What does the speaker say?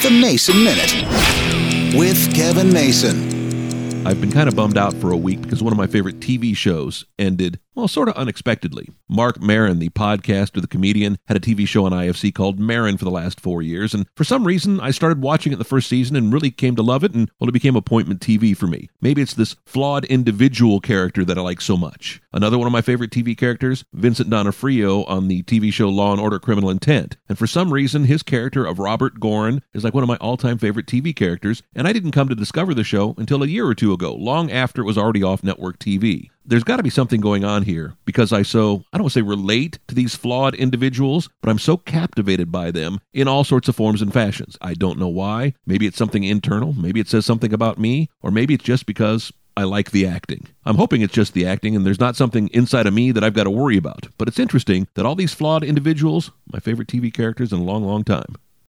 The Mason Minute with Kevin Mason. I've been kind of bummed out for a week because one of my favorite TV shows ended, well, sort of unexpectedly. Marc Maron, the podcaster, the comedian, had a TV show on IFC called Maron for the last 4 years, and for some reason, I started watching it the first season and really came to love it, and, well, it became appointment TV for me. Maybe it's this flawed individual character that I like so much. Another one of my favorite TV characters, Vincent D'Onofrio on the TV show Law & Order: Criminal Intent, and for some reason, his character of Robert Gorin is like one of my all-time favorite TV characters, and I didn't come to discover the show until a year or two ago, long after it was already off network TV. There's got to be something going on here because I don't want to say relate to these flawed individuals, but I'm so captivated by them in all sorts of forms and fashions. I don't know why. Maybe it's something internal. Maybe it says something about me, or maybe it's just because I like the acting. I'm hoping it's just the acting and there's not something inside of me that I've got to worry about. But it's interesting that all these flawed individuals, my favorite TV characters in a long, long time.